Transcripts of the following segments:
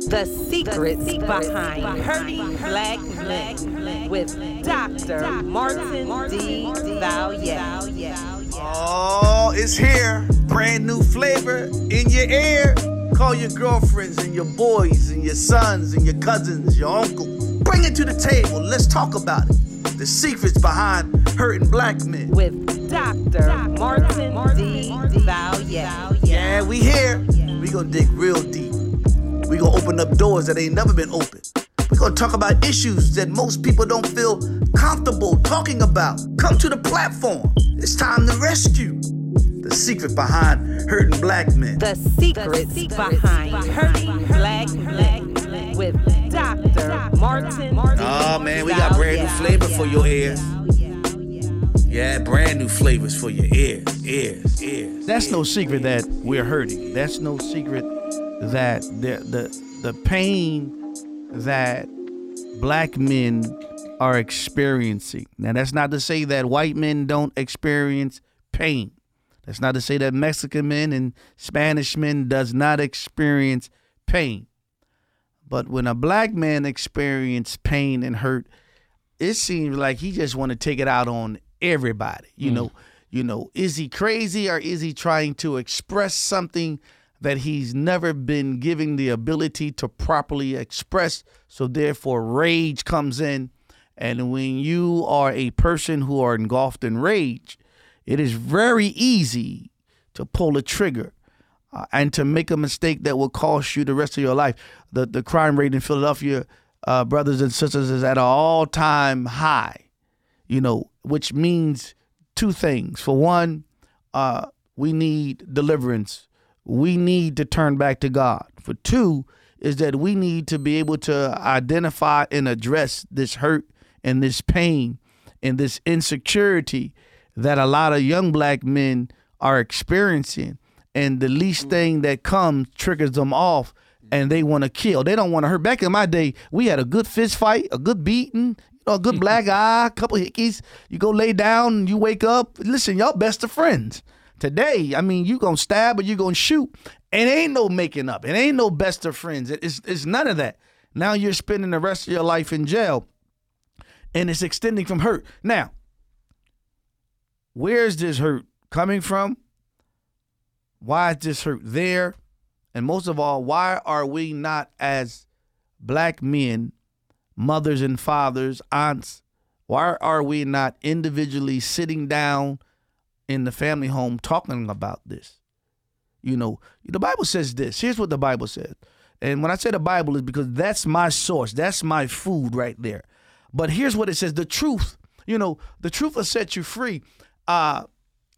The secrets behind hurting black men with Dr. Martin D. Valier. Oh, it's here. Brand new flavor in your ear. Call your girlfriends and your boys and your sons and your cousins, your uncles. Bring it to the table. Let's talk about it. The secrets behind hurting black men. With Dr. Martin D. Valier. Yeah, we here. We gonna dig real deep. We gonna open up doors that ain't never been opened. We gonna talk about issues that most people don't feel comfortable talking about. Come to the platform. It's time to rescue. The secret behind hurting black men. The secrets behind hurting black men with Dr. Martin. Oh man, we got brand new flavor for your ears. Yeah, brand new flavors for your ears. That's no secret that we're hurting. That's no secret that the pain that black men are experiencing. Now, that's not to say that white men don't experience pain. That's not to say that Mexican men and Spanish men does not experience pain. But when a black man experiences pain and hurt, it seems like he just want to take it out on everybody. You know, is he crazy or is he trying to express something that he's never been given the ability to properly express? So therefore rage comes in. And when you are a person who are engulfed in rage, it is very easy to pull a trigger and to make a mistake that will cost you the rest of your life. The crime rate in Philadelphia, brothers and sisters, is at an all-time high, which means two things. For one, we need deliverance. We need to turn back to God. For two, is that we need to be able to identify and address this hurt and this pain and this insecurity that a lot of young black men are experiencing. And the least thing that comes triggers them off and they want to kill. They don't want to hurt. Back in my day, we had a good fist fight, a good beating, a good black eye, a couple hickeys. You go lay down and you wake up. Listen, y'all best of friends. Today, you going to stab or you going to shoot. And ain't no making up. It ain't no best of friends. It's none of that. Now you're spending the rest of your life in jail. And it's extending from hurt. Now, where's this hurt coming from? Why is this hurt there? And most of all, why are we not, as black men, mothers and fathers, aunts, why are we not individually sitting down in the family home talking about this? The Bible says this. Here's what the Bible says. And when I say the Bible, is because that's my source. That's my food right there. But here's what it says. The truth, the truth will set you free. And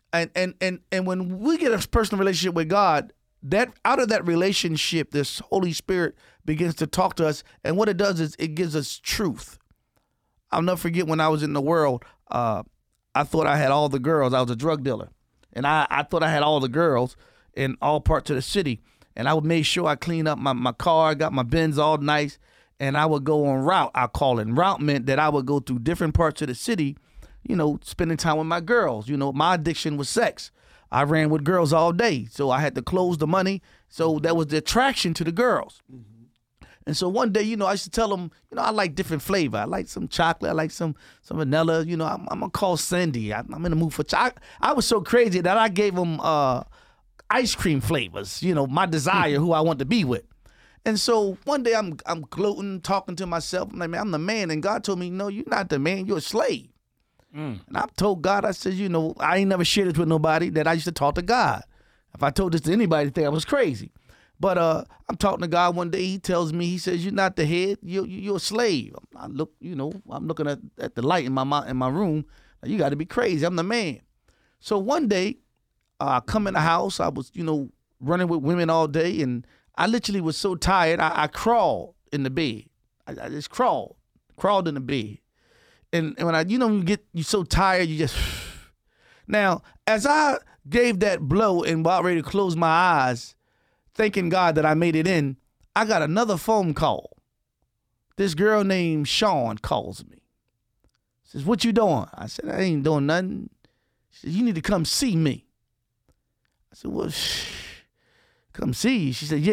when we get a personal relationship with God, that out of that relationship, this Holy Spirit begins to talk to us. And what it does is it gives us truth. I'll never forget when I was in the world, I thought I had all the girls. I was a drug dealer. And I thought I had all the girls in all parts of the city. And I would make sure I clean up my car, got my Benz all nice, and I would go on route. I call it. Route meant that I would go through different parts of the city, spending time with my girls. My addiction was sex. I ran with girls all day, so I had to close the money. So that was the attraction to the girls. Mm-hmm. And so one day, I used to tell them, I like different flavor. I like some chocolate. I like some vanilla. I'm going to call Cindy. I'm in the mood for chocolate. I was so crazy that I gave them ice cream flavors, my desire, who I want to be with. And so one day I'm gloating, talking to myself. I'm like, man, I'm the man. And God told me, no, you're not the man. You're a slave. And I told God, I said, I ain't never shared this with nobody, that I used to talk to God. If I told this to anybody, they think I was crazy. But I'm talking to God one day. He tells me, he says, you're not the head. You're a slave. I look, I'm looking at the light in my room. Like, you got to be crazy. I'm the man. So one day, I come in the house. I was, running with women all day, and I literally was so tired. I crawled in the bed. I just crawled in the bed. And when you're so tired, you just. Now, as I gave that blow and about ready to close my eyes, thanking God that I made it in, I got another phone call. This girl named Sean calls me. Says, what you doing? I said, I ain't doing nothing. She said, you need to come see me. I said, well, come see you. She said, yeah,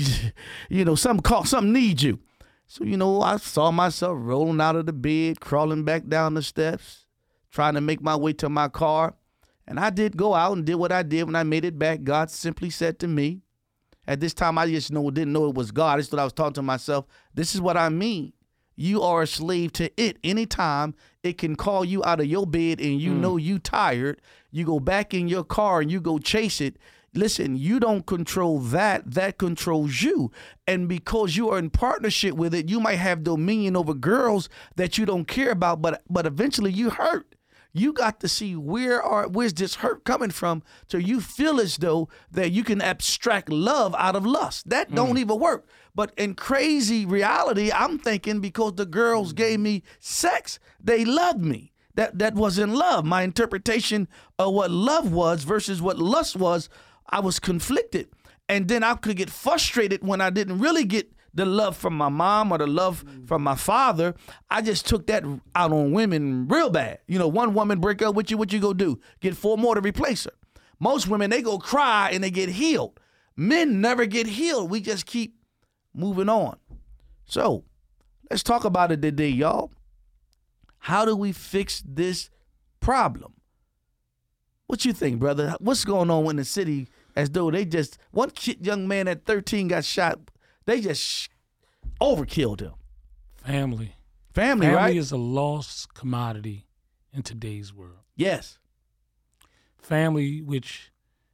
something needs you. So, I saw myself rolling out of the bed, crawling back down the steps, trying to make my way to my car. And I did go out and did what I did. When I made it back, God simply said to me, at this time, I just didn't know it was God. I just thought I was talking to myself. This is what I mean. You are a slave to it. Anytime it can call you out of your bed and you know you tired, you go back in your car and you go chase it. Listen, you don't control that. That controls you. And because you are in partnership with it, you might have dominion over girls that you don't care about, but eventually you hurt. You got to see where's this hurt coming from till you feel as though that you can abstract love out of lust. That don't even work. But in crazy reality, I'm thinking because the girls gave me sex, they loved me. That wasn't love. My interpretation of what love was versus what lust was, I was conflicted. And then I could get frustrated when I didn't really get the love from my mom or the love from my father. I just took that out on women real bad. One woman break up with you, what you go do? Get 4 more to replace her. Most women, they go cry and they get healed. Men never get healed. We just keep moving on. So let's talk about it today, y'all. How do we fix this problem? What you think, brother? What's going on in the city as though one young man at 13 got shot. They just overkilled him. Family, right? Family is a lost commodity in today's world. Yes. Family, which,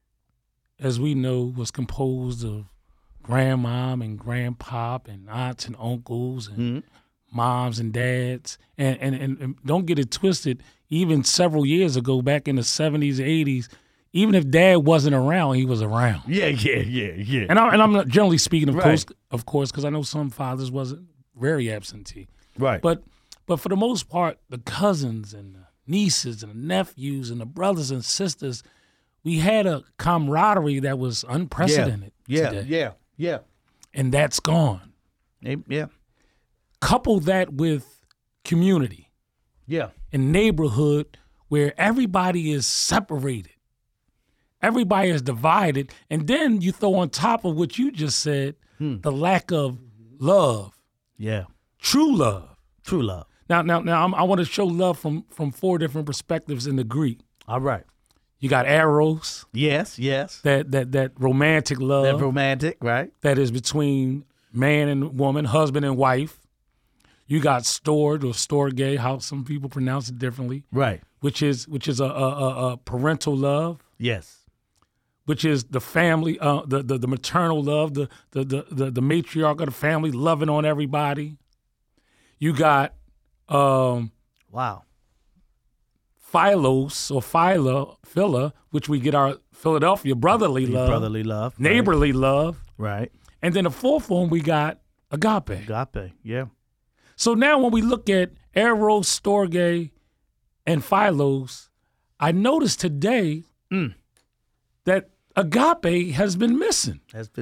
as we know, was composed of grandmom and grandpop and aunts and uncles and moms and dads. And don't get it twisted, even several years ago, back in the 70s, 80s, even if dad wasn't around, he was around. Yeah. And I'm not generally speaking, of course, because I know some fathers wasn't very absentee. Right. But for the most part, the cousins and the nieces and the nephews and the brothers and sisters, we had a camaraderie that was unprecedented today. Yeah. And that's gone. Yeah. Couple that with community. Yeah. And neighborhood where everybody is separated. Everybody is divided. And then you throw on top of what you just said, the lack of love. Yeah. True love. True love. Now, I want to show love from 4 different perspectives in the Greek. All right. You got eros. Yes. That romantic love. That romantic, right? That is between man and woman, husband and wife. You got stored or storge, how some people pronounce it differently. Right. Which is a parental love. Yes. Which is the family, the maternal love, the matriarch of the family loving on everybody. You got philos or phila, which we get our Philadelphia brotherly love, neighborly love, right? And then the 4th one we got agape. Agape, yeah. So now when we look at eros, storge, and philos, I noticed today that agape has been missing.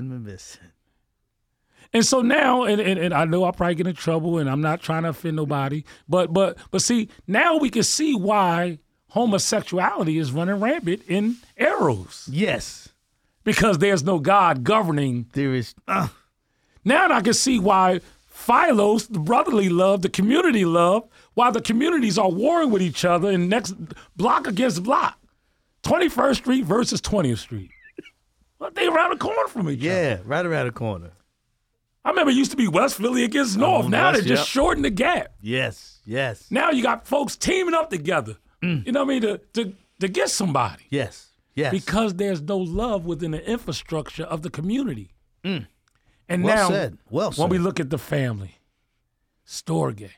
And so now, and I know I'll probably get in trouble, and I'm not trying to offend nobody, but see, now we can see why homosexuality is running rampant in eros. Yes. Because there's no God governing. There is. Now I can see why philos, the brotherly love, the community love, while the communities are warring with each other in next block against block. 21st Street versus 20th Street. Well, they around the corner from each other. Yeah, right around the corner. I remember it used to be West Philly against North. Now they just shorten the gap. Yes. Now you got folks teaming up together. You know what I mean? To get somebody. Yes. Because there's no love within the infrastructure of the community. And well now, said. when we look at the family, storge,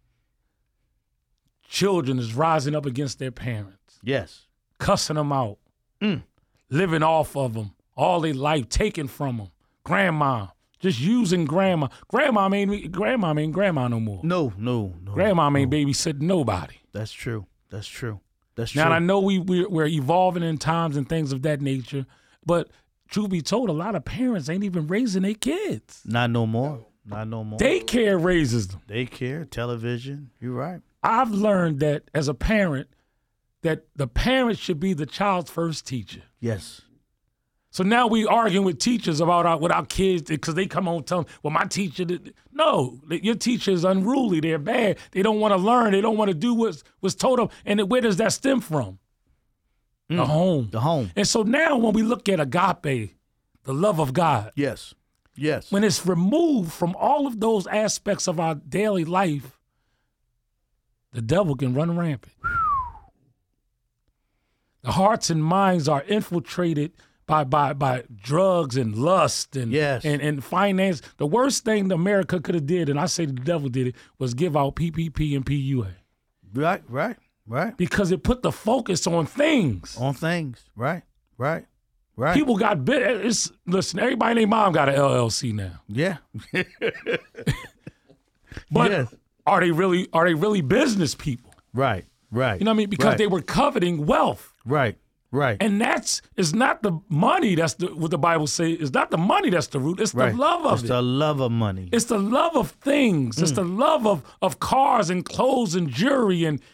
children is rising up against their parents. Yes. Cussing them out. Living off of them. All their life taken from them. Grandma. Just using grandma. Grandma ain't grandma no more. No. Grandma ain't babysitting nobody. That's true. Now, I know we're evolving in times and things of that nature, but truth be told, a lot of parents ain't even raising their kids. Not no more. Daycare raises them. Daycare, television. You're right. I've learned that as a parent, that the parent should be the child's first teacher. Yes. So now we arguing with teachers about with our kids because they come home telling, well, my teacher did. No, your teacher is unruly. They're bad. They don't want to learn. They don't want to do what's told them. And where does that stem from? The home. The home. And so now when we look at agape, the love of God, Yes. Yes. when it's removed from all of those aspects of our daily life, the devil can run rampant. The hearts and minds are infiltrated by drugs and lust and Yes. and finance. The worst thing that America could have did, and I say the devil did it, was give out PPP and PUA. Right. Because it put the focus on things. On things. Right. People got bit. Listen, everybody and their mom got an LLC now. Yeah. But Yes. are they really business people? Right. You know what I mean? Because they were coveting wealth. Right. And it's not the money that's what the Bible says. It's not the money that's the root. It's the love of It's it. the love of money. It's the love of things. It's the love of cars and clothes and jewelry and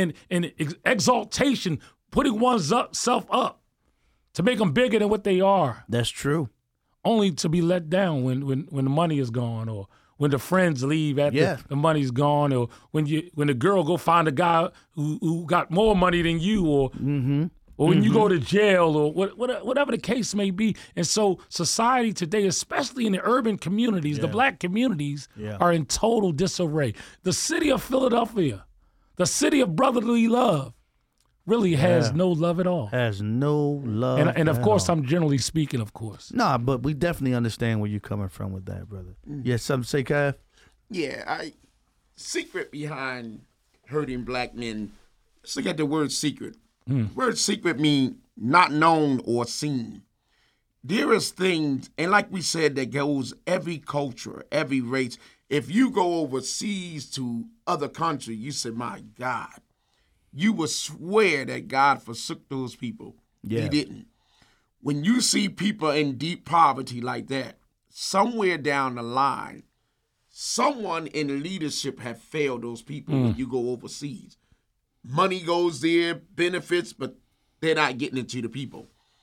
exaltation, putting oneself up to make them bigger than what they are, That's true. only to be let down when the money is gone, or when the friends leave after the money's gone, or when the girl go find a guy who got more money than you, or when you go to jail, or whatever the case may be. And so society today, especially in the urban communities, the black communities, are in total disarray. The city of Philadelphia, the city of brotherly love, really has no love at all. Has no love. And of at course, all. I'm generally speaking, of course. Nah, but we definitely understand where you're coming from with that, brother. Yes, something to say, Kev? Yeah, secret behind hurting black men. Let's look at the word secret. The word secret means not known or seen. There is things, and like we said, that goes every culture, every race. If you go overseas to other countries, you say, my God, you would swear that God forsook those people. Yeah. He didn't. When you see people in deep poverty like that, somewhere down the line, someone in leadership have failed those people when you go overseas. Money goes there, benefits, but they're not getting it to the people.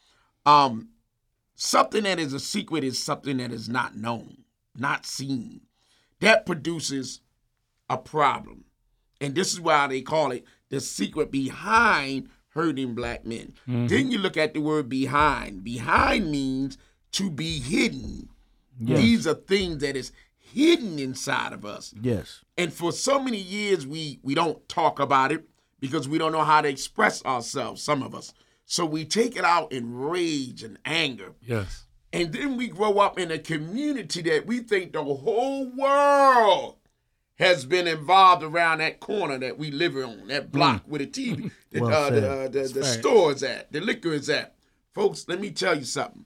Something that is a secret is something that is not known, not seen. That produces a problem. And this is why they call it the secret behind hurting black men. Then you look at the word behind. Behind means to be hidden. Yes. These are things that is hidden inside of us. Yes. And for so many years, we don't talk about it because we don't know how to express ourselves, some of us. So we take it out in rage and anger. Yes. And then we grow up in a community that we think the whole world has been involved around that corner that we live on, that block where the TV, the store is at, the liquor is at. Folks, let me tell you something.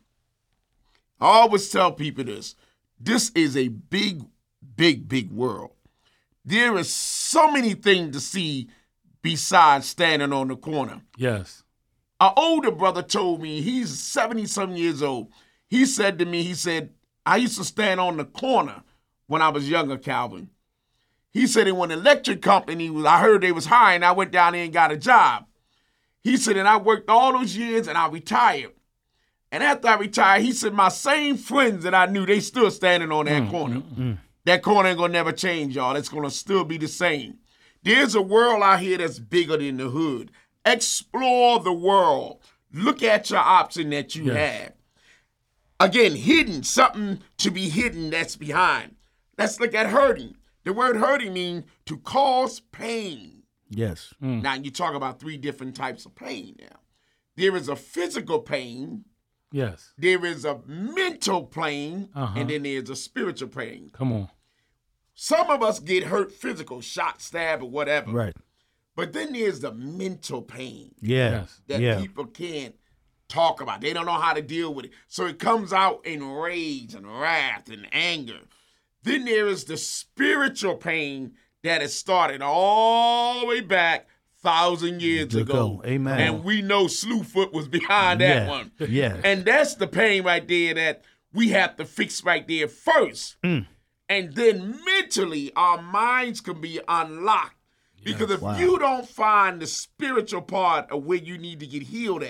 I always tell people this. This is a big, big, big world. There is so many things to see besides standing on the corner. Yes. An older brother told me, he's 70-some years old. He said to me, I used to stand on the corner when I was younger, Calvin. He said, and when the electric company I heard they was hiring, I went down there and got a job. He said, and I worked all those years and I retired. And after I retired, he said, my same friends that I knew, they still standing on that corner. That corner ain't gonna never change, y'all. It's gonna still be the same. There's a world out here that's bigger than the hood. Explore the world. Look at your option that you have. Again, hidden, something to be hidden that's behind. Let's look at hurting. The word hurting means to cause pain. Yes. Now, you talk about 3 different types of pain now. There is a physical pain. Yes. There is a mental pain. And then there's a spiritual pain. Come on. Some of us get hurt physical, shot, stab, or whatever. Right. But then there's the mental pain Yeah. Yes. that people can't talk about. They don't know how to deal with it. So it comes out in rage and wrath and anger. Then there is the spiritual pain that has started all the way back 1,000 years ago. Amen. And we know Slewfoot was behind that one. Yeah. And that's the pain right there that we have to fix right there first. And then mentally, our minds can be unlocked. Because if you don't find the spiritual part of where you need to get healed at,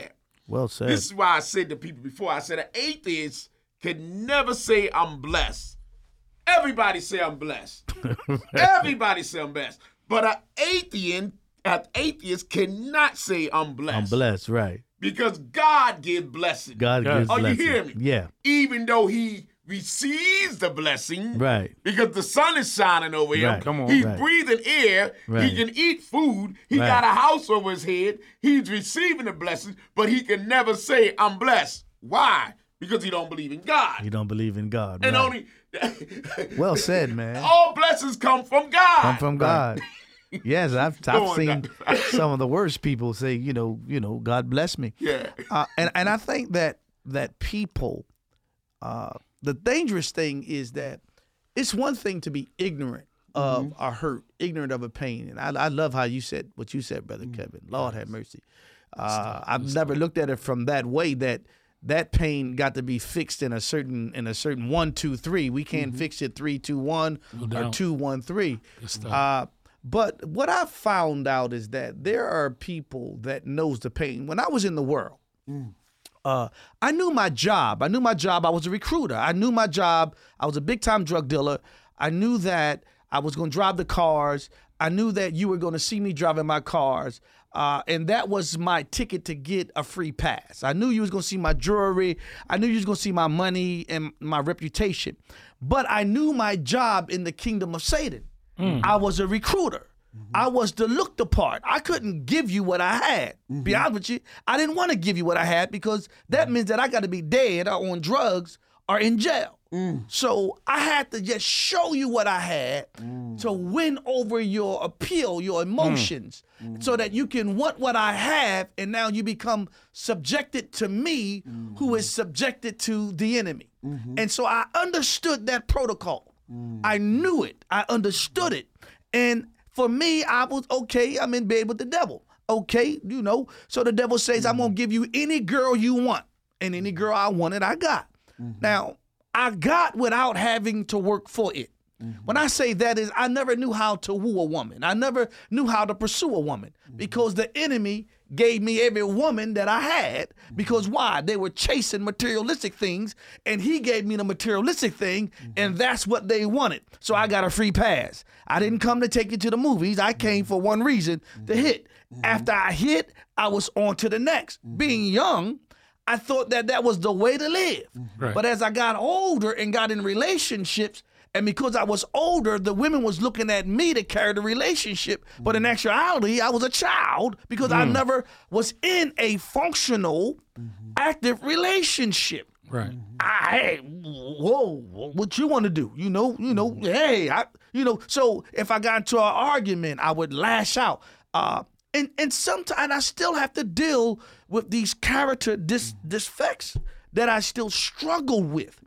Well said. This is why I said to people before, I said an atheist can never say I'm blessed. Everybody say I'm blessed. Everybody say I'm blessed. But an atheist cannot say I'm blessed. I'm blessed, right. Because God gives blessing. God gives Are blessing. you hear me? Yeah. Even though he receives the blessing, Right. because the sun is shining over him. Right. Come on. He's Right. breathing air. Right. He can eat food. He Right. got a house over his head. He's receiving the blessings, but he can never say, I'm blessed. Why? Because he don't believe in God. You don't believe in God. And right. only Well said, man. all blessings come from God. Come from God. Yes, I've Go on, seen Dr. some of the worst people say, you know, God bless me. Yeah. And I think that people, the dangerous thing is that it's one thing to be ignorant of a hurt, ignorant of a pain. And I love how you said what you said, Brother Kevin. Lord have mercy. I've never looked at it from that way, that pain got to be fixed in a certain 1, 2, 3. We can't fix it 3, 2, 1 or 2, 1, 3. But what I found out is that there are people that knows the pain. When I was in the world, I knew my job. I was a recruiter. I knew my job. I was a big-time drug dealer. I knew that I was going to drive the cars. I knew that you were going to see me driving my cars. And that was my ticket to get a free pass. I knew you was going to see my jewelry. I knew you was going to see my money and my reputation. But I knew my job in the kingdom of Satan. I was a recruiter. I was the look the part. I couldn't give you what I had. Be honest with you. I didn't want to give you what I had because that means that I got to be dead or on drugs or in jail. So I had to just show you what I had to win over your appeal, your emotions, so that you can want what I have, and now you become subjected to me, who is subjected to the enemy. And so I understood that protocol. I knew it. I understood it. And for me, I was okay. I'm in bed with the devil. Okay, So the devil says, I'm going to give you any girl you want. And any girl I wanted, I got. Now, I got without having to work for it. When I say that is, I never knew how to woo a woman. I never knew how to pursue a woman because the enemy gave me every woman that I had. Because why? They were chasing materialistic things, and he gave me the materialistic thing, and that's what they wanted. So I got a free pass. I didn't come to take you to the movies. I came for one reason, to hit. After I hit, I was on to the next. Being young, I thought that was the way to live. Right. But as I got older and got in relationships, and because I was older, the women was looking at me to carry the relationship. But in actuality, I was a child because I never was in a functional, active relationship. Right. Hey, whoa, what you want to do? Hey, so if I got into an argument, I would lash out. And sometimes I still have to deal with these character defects that I still struggle with.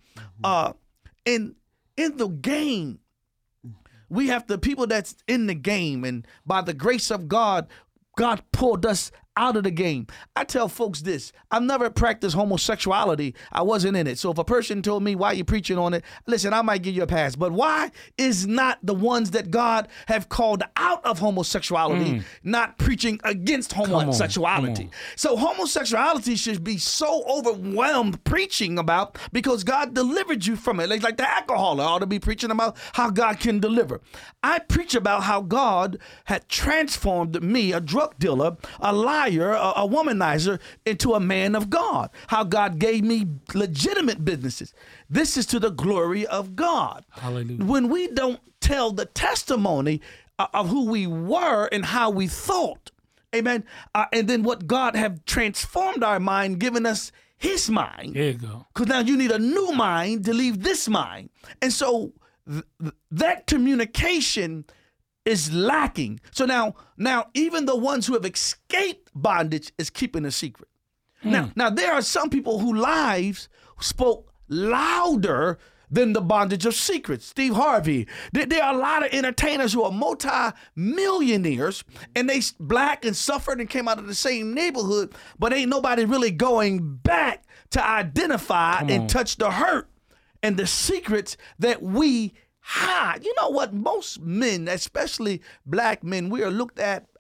And in the game, we have the people that's in the game, and by the grace of God, God pulled us out of the game. I tell folks this: I've never practiced homosexuality. I wasn't in it. So if a person told me, why you preaching on it? Listen, I might give you a pass. But why is not the ones that God have called out of homosexuality not preaching against homosexuality? So homosexuality should be so overwhelmed preaching about because God delivered you from it. Like the alcoholic ought to be preaching about how God can deliver. I preach about how God had transformed me, a drug dealer, a liar, a womanizer, into a man of God. How God gave me legitimate businesses. This is to the glory of God. Hallelujah. When we don't tell the testimony of who we were and how we thought, amen, and then what God have transformed our mind, given us his mind. There you go. Because now you need a new mind to leave this mind. And so that communication is lacking. So now even the ones who have escaped bondage is keeping a secret. Now there are some people whose lives spoke louder than the bondage of secrets. Steve Harvey. There are a lot of entertainers who are multi-millionaires, and they black and suffered and came out of the same neighborhood, but ain't nobody really going back to identify and touch the hurt and the secrets that we hide. You know what? Most men, especially black men, we are looked at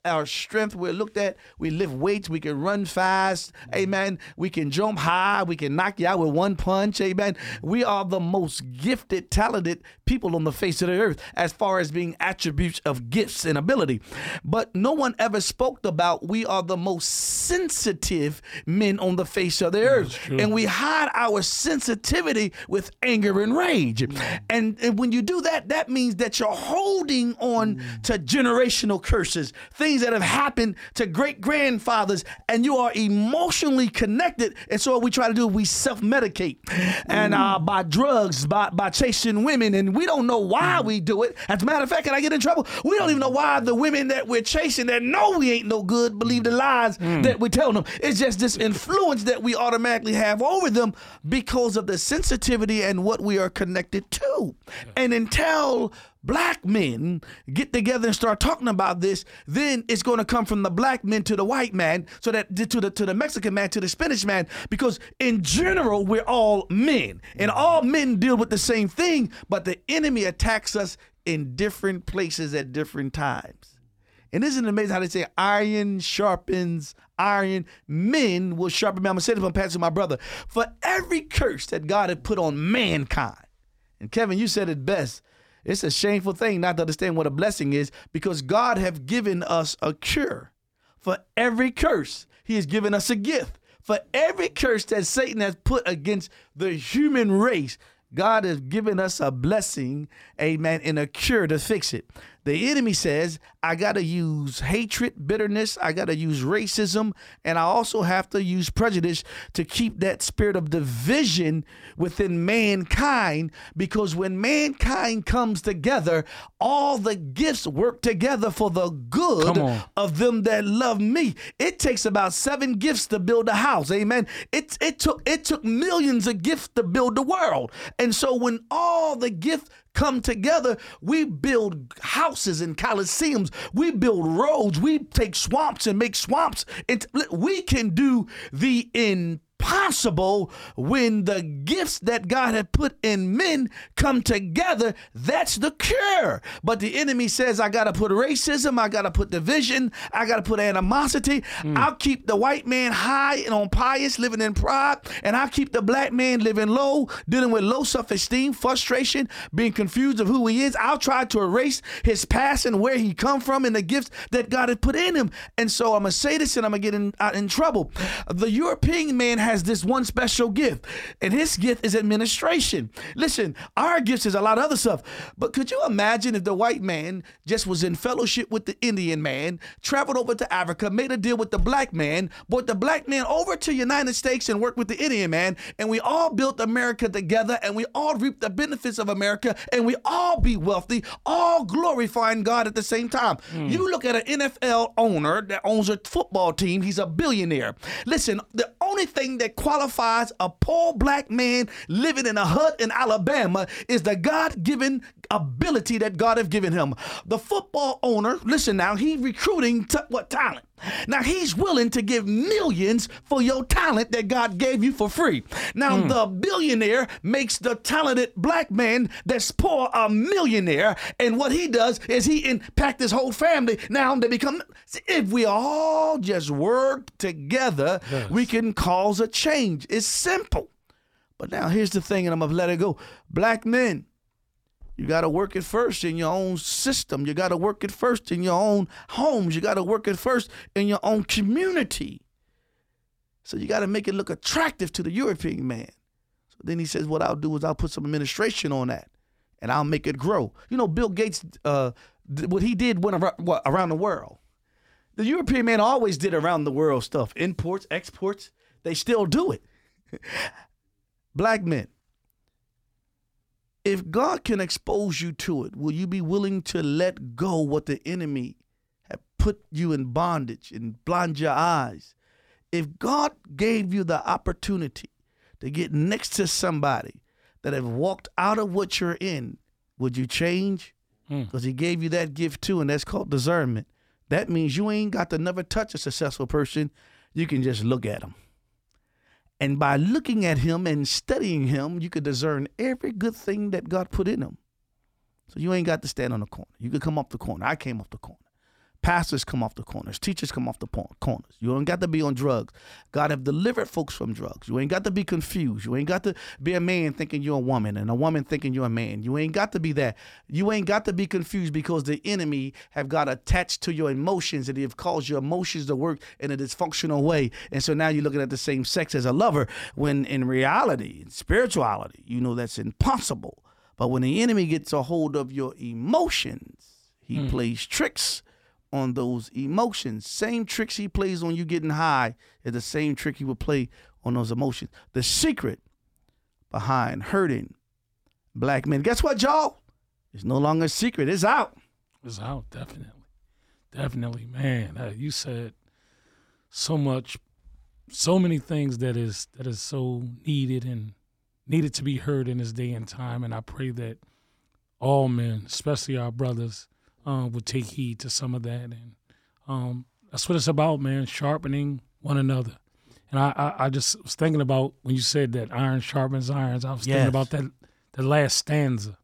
our strength. We're looked at, we lift weights, we can run fast, amen. We can jump high, we can knock you out with one punch, amen. We are the most gifted, talented people on the face of the earth as far as being attributes of gifts and ability. But no one ever spoke about we are the most sensitive men on the face of the earth. And we hide our sensitivity with anger and rage. And when you do that, that means that you're holding on to generational curses, things that have happened to great grandfathers, and you are emotionally connected. And so what we try to do, we self-medicate and by drugs, by chasing women, and we don't know why we do it. As a matter of fact, can I get in trouble? We don't even know why the women that we're chasing that know we ain't no good believe the lies that we tell them. It's just this influence that we automatically have over them because of the sensitivity and what we are connected to. And until black men get together and start talking about this, then it's going to come from the black men to the white man, so that to the Mexican man to the Spanish man, because in general we're all men and all men deal with the same thing, but the enemy attacks us in different places at different times. And isn't it amazing how they say iron sharpens iron? Men will sharpen men. I'm going to say this, I'm passing my brother. For every curse that God had put on mankind, and Kevin, you said it best, it's a shameful thing not to understand what a blessing is, because God have given us a cure. For every curse, he has given us a gift. For every curse that Satan has put against the human race, God has given us a blessing, amen, and a cure to fix it. The enemy says, I got to use hatred, bitterness, I got to use racism, and I also have to use prejudice to keep that spirit of division within mankind, because when mankind comes together, all the gifts work together for the good of them that love me. It takes about 7 gifts to build a house, amen. It took millions of gifts to build the world. And so when all the gifts come together, we build houses and coliseums, we build roads, we take swamps and make swamps. We can do the impossible when the gifts that God had put in men come together. That's the cure. But the enemy says, I got to put racism, I got to put division, I got to put animosity. I'll keep the white man high and on pious, living in pride, and I'll keep the black man living low, dealing with low self-esteem, frustration, being confused of who he is. I'll try to erase his past and where he come from and the gifts that God had put in him. And so I'm going to say this and I'm going to get in trouble. The European man has this one special gift, and his gift is administration. Listen, our gifts is a lot of other stuff, but could you imagine if the white man just was in fellowship with the Indian man, traveled over to Africa, made a deal with the black man, brought the black man over to United States and worked with the Indian man, and we all built America together, and we all reaped the benefits of America, and we all be wealthy, all glorifying God at the same time. You look at an NFL owner that owns a football team, he's a billionaire. Listen, the only thing that qualifies a poor black man living in a hut in Alabama is the God-given ability that God have given him. The football owner, listen now, he's recruiting talent. Now he's willing to give millions for your talent that God gave you for free. Now the billionaire makes the talented black man that's poor a millionaire, and what he does is he impact his whole family. Now they become, if we all just work together, we can cause a change. It's simple. But now here's the thing, and I'm gonna let it go. Black men, you got to work it first in your own system. You got to work it first in your own homes. You got to work it first in your own community. So you got to make it look attractive to the European man. So then he says, what I'll do is I'll put some administration on that, and I'll make it grow. You know, Bill Gates, what he did went around the world. The European man always did around the world stuff. Imports, exports, they still do it. Black men, if God can expose you to it, will you be willing to let go what the enemy have put you in bondage and blind your eyes? If God gave you the opportunity to get next to somebody that have walked out of what you're in, would you change? Because he gave you that gift too, and that's called discernment. That means you ain't got to never touch a successful person. You can just look at them. And by looking at him and studying him, you could discern every good thing that God put in him. So you ain't got to stand on the corner. You could come off the corner. I came off the corner. Pastors come off the corners. Teachers come off the corners. You ain't got to be on drugs. God have delivered folks from drugs. You ain't got to be confused. You ain't got to be a man thinking you're a woman and a woman thinking you're a man. You ain't got to be that. You ain't got to be confused because the enemy have got attached to your emotions and have caused your emotions to work in a dysfunctional way. And so now you're looking at the same sex as a lover when in reality, in spirituality, you know that's impossible. But when the enemy gets a hold of your emotions, he plays tricks on those emotions. Same tricks he plays on you getting high is the same trick he will play on those emotions. The secret behind hurting black men. Guess what, y'all? It's no longer a secret. It's out. It's out, definitely. Definitely, man. You said so much, so many things that is so needed and needed to be heard in this day and time. And I pray that all men, especially our brothers, would take heed to some of that. And that's what it's about, man, sharpening one another. And I just was thinking about when you said that iron sharpens irons, I was thinking about the last stanza.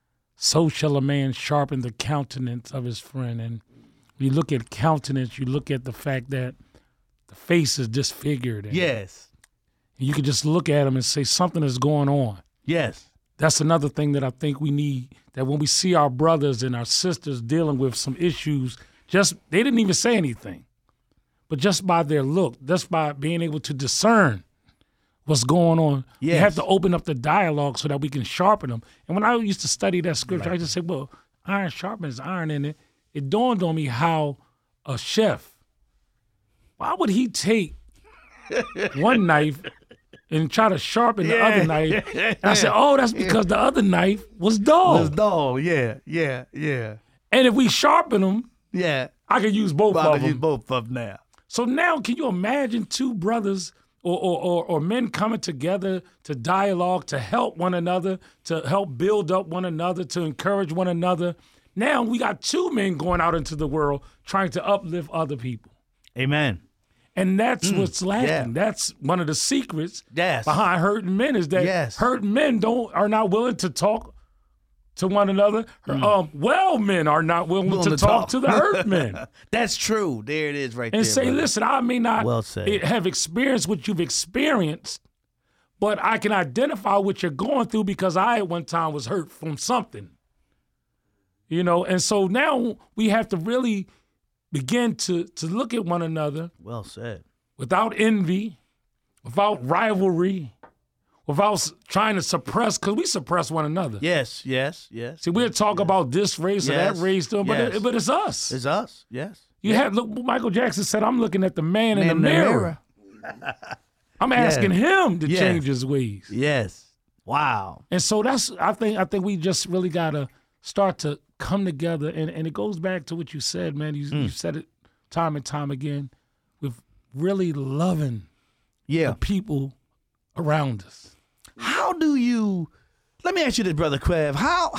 So shall a man sharpen the countenance of his friend. And when you look at countenance, you look at the fact that the face is disfigured. And yes. And you can just look at them and say something is going on. Yes. That's another thing that I think we need, that when we see our brothers and our sisters dealing with some issues, they didn't even say anything, but just by their look, just by being able to discern what's going on, you have to open up the dialogue so that we can sharpen them. And when I used to study that scripture, I just said, well, iron sharpens iron, and it dawned on me how a chef, why would he take one knife and try to sharpen the other knife? And I said, oh, that's because the other knife was dull. Yeah. And if we sharpen them, I could use both I of can use them. both of them now. So now can you imagine two brothers or men coming together to dialogue, to help one another, to help build up one another, to encourage one another? Now we got two men going out into the world trying to uplift other people. Amen. And that's what's lacking. Yeah. That's one of the secrets behind hurting men, is that hurting men are not willing to talk to one another. Well men are not willing to talk to the hurt men. That's true. There it is right there. And say, brother. Listen, I may not have experienced what you've experienced, but I can identify what you're going through because I at one time was hurt from something. You know, and so now we have to really begin to look at one another. Well said. Without envy, without rivalry, without trying to suppress, because we suppress one another. Yes. See, we'll talk about this race or that race, but it's us. It's us, yes. Look, Michael Jackson said, I'm looking at the man in the mirror. I'm asking him to change his ways. Yes. Wow. And so I think we just really got to start to come together, and it goes back to what you said, man. You said it time and time again, with really loving the people around us. How do you? Let me ask you this, Brother Quev. How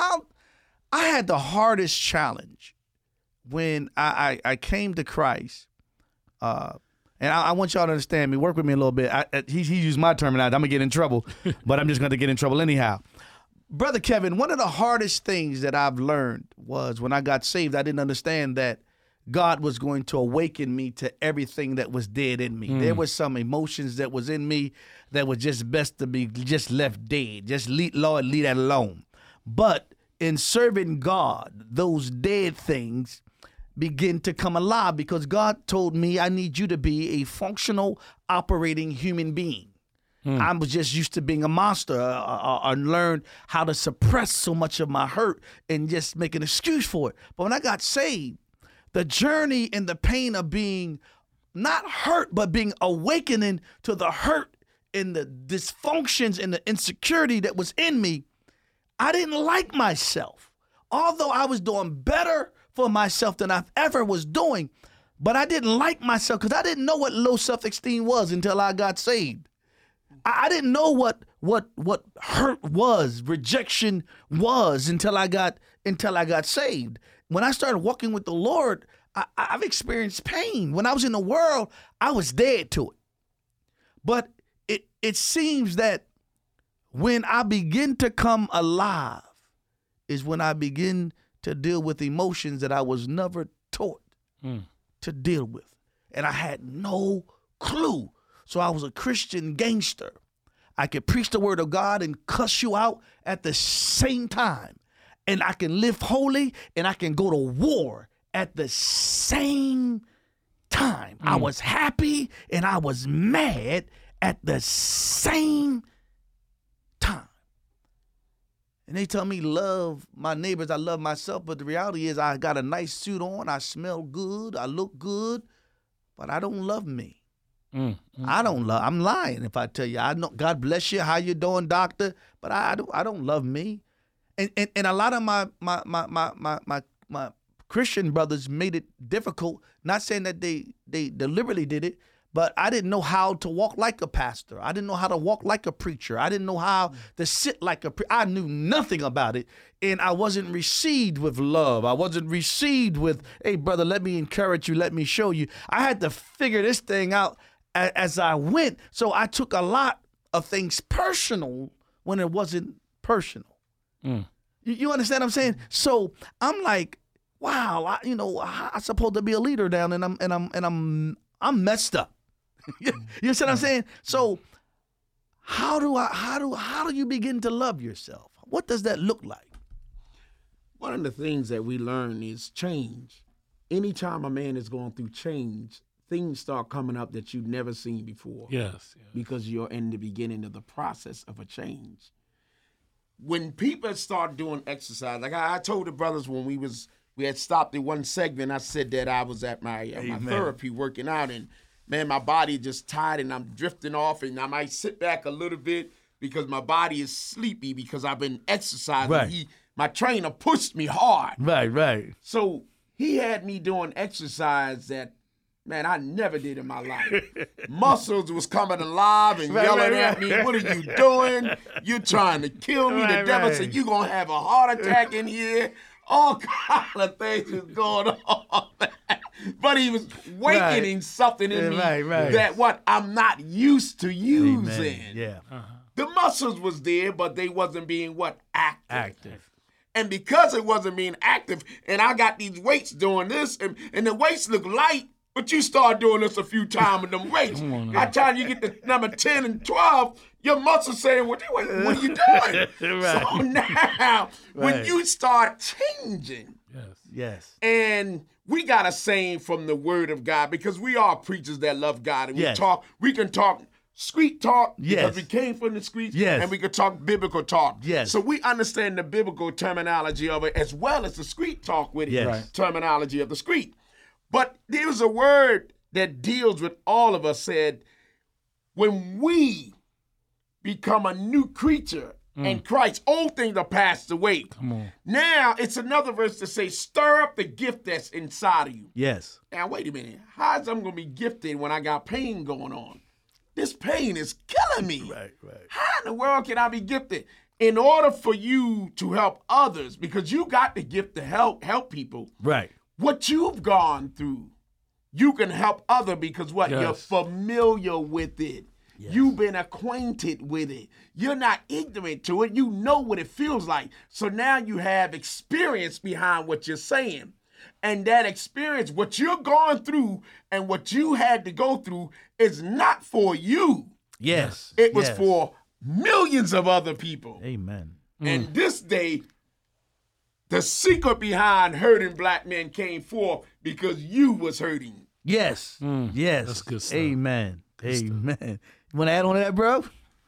I had the hardest challenge when I came to Christ, and I want y'all to understand me. Work with me a little bit. He used my terminology. I'm gonna get in trouble, but I'm just gonna get in trouble anyhow. Brother Kevin, one of the hardest things that I've learned was when I got saved, I didn't understand that God was going to awaken me to everything that was dead in me. There was some emotions that was in me that was just best to be just left dead. Just Lord, leave that alone. But in serving God, those dead things begin to come alive because God told me I need you to be a functional, operating human being. I was just used to being a monster. I learned how to suppress so much of my hurt and just make an excuse for it. But when I got saved, the journey and the pain of being not hurt, but being awakening to the hurt and the dysfunctions and the insecurity that was in me, I didn't like myself. Although I was doing better for myself than I ever was doing, but I didn't like myself because I didn't know what low self-esteem was until I got saved. I didn't know what hurt was, rejection was until I got saved. When I started walking with the Lord, I've experienced pain. When I was in the world, I was dead to it. But it seems that when I begin to come alive is when I begin to deal with emotions that I was never taught to deal with. And I had no clue. So I was a Christian gangster. I could preach the word of God and cuss you out at the same time. And I can live holy and I can go to war at the same time. I was happy and I was mad at the same time. And they tell me love my neighbors, I love myself, but the reality is I got a nice suit on, I smell good, I look good, but I don't love me. I'm lying if I tell you. I know, God bless you, how you doing, doctor? But I don't love me. And a lot of my Christian brothers made it difficult, not saying that they deliberately did it, but I didn't know how to walk like a pastor. I didn't know how to walk like a preacher. I didn't know how to sit like a preacher. I knew nothing about it, and I wasn't received with love. I wasn't received with, hey, brother, let me encourage you, let me show you. I had to figure this thing out as I went, so I took a lot of things personal when it wasn't personal. You understand what I'm saying? So I'm like, wow, I'm supposed to be a leader down, and I'm messed up. You see what I'm saying? So how do you begin to love yourself? What does that look like? One of the things that we learn is change. Anytime a man is going through change, things start coming up that you've never seen before. Yes. Because you're in the beginning of the process of a change. When people start doing exercise, like I told the brothers when we had stopped at one segment, I said that I was at my therapy working out, and man, my body just tired and I'm drifting off, and I might sit back a little bit because my body is sleepy because I've been exercising. Right. My trainer pushed me hard. Right. So he had me doing exercise that, man, I never did in my life. Muscles was coming alive and yelling at me, what are you doing? You're trying to kill me. The devil said, you're going to have a heart attack in here. All kind of things was going on. But he was awakening something in me that what I'm not used to using. Amen. Yeah. The muscles was there, but they wasn't being what? Active. And because it wasn't being active, and I got these weights doing this, and the weights look light, but you start doing this a few times with them weights. By the time you get to number 10 and 12, your muscles saying, what are you doing? So now, when you start changing, Yes. and we got a saying from the Word of God, because we are preachers that love God, and we can talk street talk because we came from the streets, and we can talk biblical talk. Yes. So we understand the biblical terminology of it as well as the street talk with it, terminology of the street. But there's a word that deals with all of us, said, when we become a new creature in Christ, old things are passed away. Come on. Now, it's another verse to say, stir up the gift that's inside of you. Yes. Now, wait a minute. How is I'm going to be gifted when I got pain going on? This pain is killing me. Right. How in the world can I be gifted? In order for you to help others, because you got the gift to help people. Right. What you've gone through, you can help other because what? Yes. You're familiar with it. Yes. You've been acquainted with it. You're not ignorant to it. You know what it feels like. So now you have experience behind what you're saying. And that experience, what you're going through and what you had to go through is not for you. Yes. It was for millions of other people. Amen. And this day, the secret behind hurting black men came forth because you was hurting. Yes. Yes. That's good stuff. Amen. Amen. You want to add on to that, bro?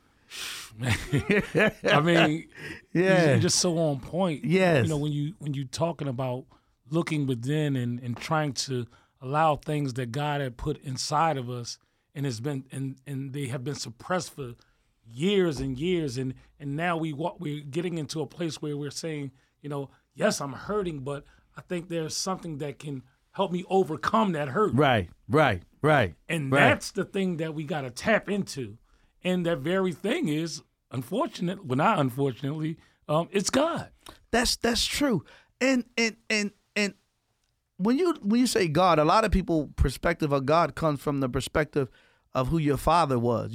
I mean, Yeah. you're just so on point. Yes. You know, when you talking about looking within and trying to allow things that God had put inside of us and has been and they have been suppressed for years and years, and now we're getting into a place where we're saying, yes, I'm hurting, but I think there's something that can help me overcome that hurt. Right. And that's the thing that we got to tap into. And that very thing is, not unfortunately, it's God. That's true. And when you say God, a lot of people perspective of God comes from the perspective of who your father was.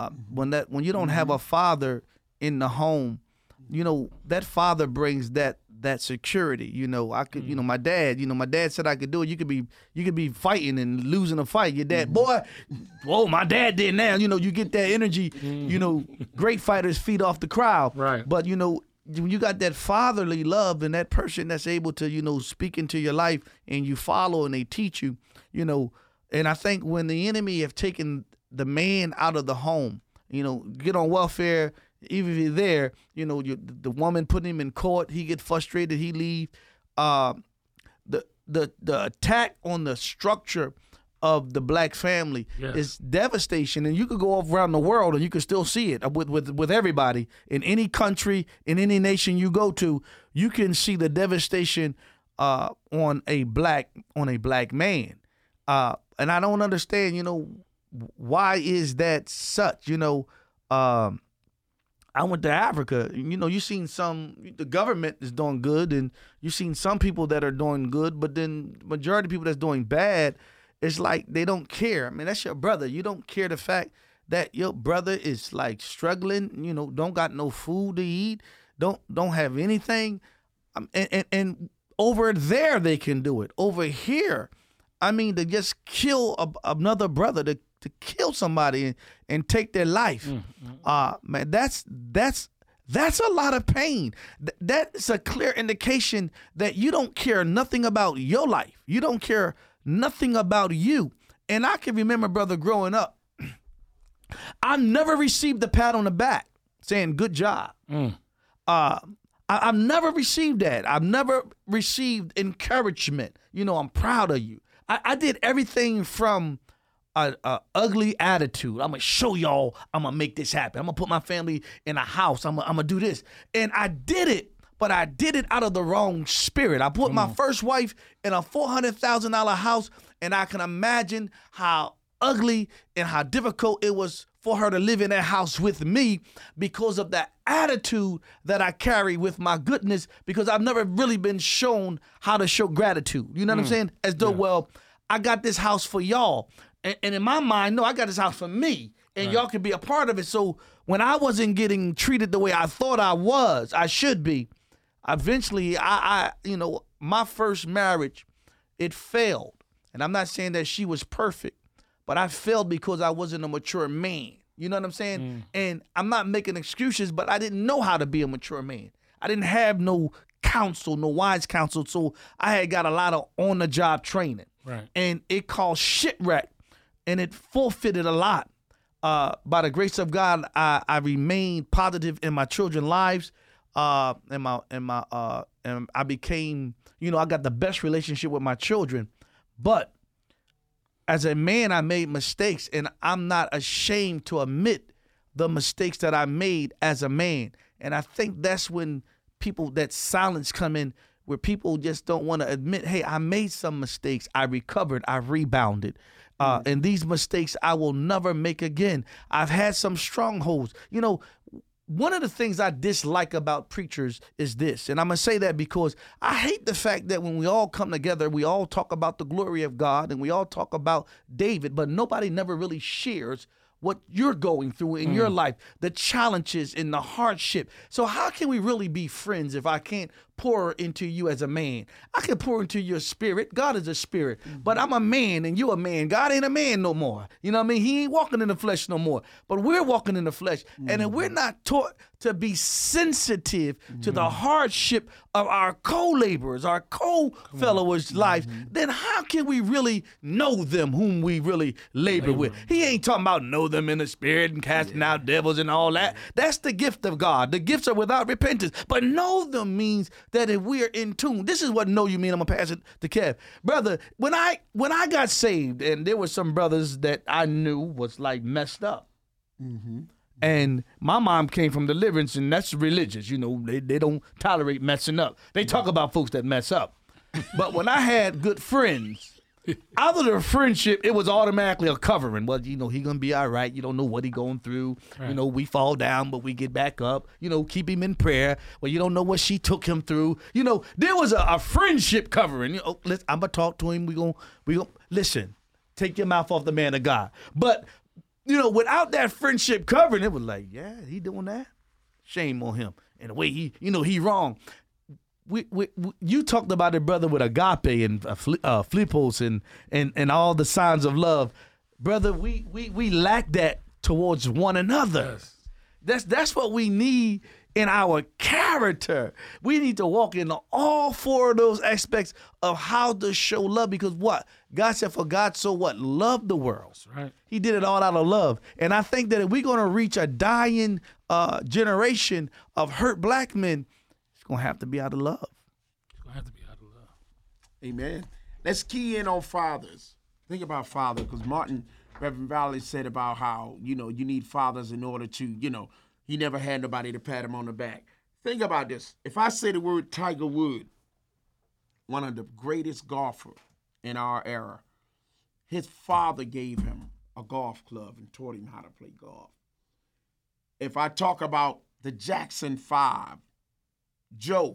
When you don't have a father in the home, that father brings that that security. You know, I could, my dad said I could do it. You could be fighting and losing a fight. Your dad, boy, whoa, my dad did now. You know, you get that energy. You know, great fighters feed off the crowd. Right. But, you know, when you got that fatherly love and that person that's able to, you know, speak into your life and you follow and they teach you, you know, and I think when the enemy have taken the man out of the home, you know, get on welfare, even if you're there, you know, the woman putting him in court, he get frustrated, he leave. The attack on the structure of the black family is devastation, and you could go around the world and you can still see it with everybody in any country, in any nation you go to. You can see the devastation on a black man, and I don't understand. You know, why is that such? You know, I went to Africa. You know, you seen the government is doing good, and you seen some people that are doing good, but then majority of people that's doing bad. It's like they don't care. I mean, that's your brother. You don't care the fact that your brother is like struggling, you know, don't got no food to eat, don't have anything. And over there they can do it. Over here, I mean, to just kill another brother, to kill somebody and take their life. Man, that's a lot of pain. That's a clear indication that you don't care nothing about your life. You don't care nothing about you. And I can remember, brother, growing up, I never received a pat on the back saying good job. I've never received that. I've never received encouragement. You know, I'm proud of you. I did everything from a ugly attitude. I'm gonna show y'all I'm gonna make this happen. I'm gonna put my family in a house. I'm gonna do this. And I did it, but I did it out of the wrong spirit. I put my first wife in a $400,000 house, and I can imagine how ugly and how difficult it was for her to live in that house with me because of that attitude that I carry with my goodness, because I've never really been shown how to show gratitude. You know what I'm saying? As though, well, I got this house for y'all. And in my mind, no, I got this house for me, and y'all can be a part of it. So when I wasn't getting treated the way I thought I should be, eventually, I you know, my first marriage, it failed. And I'm not saying that she was perfect, but I failed because I wasn't a mature man. You know what I'm saying? And I'm not making excuses, but I didn't know how to be a mature man. I didn't have no counsel, no wise counsel. So I had got a lot of on-the-job training. Right. And it caused shipwreck, and it forfeited a lot. By the grace of God, I remained positive in my children's lives. And I became, you know, I got the best relationship with my children. But as a man, I made mistakes, and I'm not ashamed to admit the mistakes that I made as a man. And I think that's when that silence come in, where people just don't want to admit, hey, I made some mistakes. I recovered. I rebounded. And these mistakes I will never make again. I've had some strongholds. You know, one of the things I dislike about preachers is this, and I'm going to say that because I hate the fact that when we all come together, we all talk about the glory of God and we all talk about David, but nobody never really shares what you're going through in your life, the challenges and the hardship. So how can we really be friends if I can't pour into you as a man? I can pour into your spirit. God is a spirit, but I'm a man and you're a man. God ain't a man no more. You know what I mean? He ain't walking in the flesh no more, but we're walking in the flesh. And if we're not taught to be sensitive to the hardship of our co-laborers, our co-fellows' lives, then how can we really know them whom we really labor with? He ain't talking about know them in the spirit and casting out devils and all that. That's the gift of God. The gifts are without repentance. But know them means that if we are in tune, this is what know you mean. I'm gonna pass it to Kev. Brother, when I got saved, and there were some brothers that I knew was like messed up. And my mom came from deliverance, and that's religious. You know, they don't tolerate messing up. They talk about folks that mess up. But when I had good friends, out of the friendship, it was automatically a covering. Well, you know, he gonna be all right. You don't know what he going through. Right. You know, we fall down, but we get back up. You know, keep him in prayer. Well, you don't know what she took him through. You know, there was a friendship covering. You know, I'm gonna talk to him. We gonna listen. Take your mouth off the man of God. But you know, without that friendship covering, it was like, yeah, he doing that. Shame on him. And the way he wrong. you talked about it, brother, with agape and philipos and all the signs of love, brother. We lack that towards one another. Yes. That's what we need in our character. We need to walk in all four of those aspects of how to show love, because what? God said, for God so what? Loved the world. That's right. He did it all out of love. And I think that if we're going to reach a dying generation of hurt black men, it's going to have to be out of love. It's going to have to be out of love. Amen. Let's key in on fathers. Think about father, because Reverend Valley said about how, you need fathers in order to, he never had nobody to pat him on the back. Think about this. If I say the word Tiger Woods, one of the greatest golfers in our era, his father gave him a golf club and taught him how to play golf. If I talk about the Jackson 5, Joe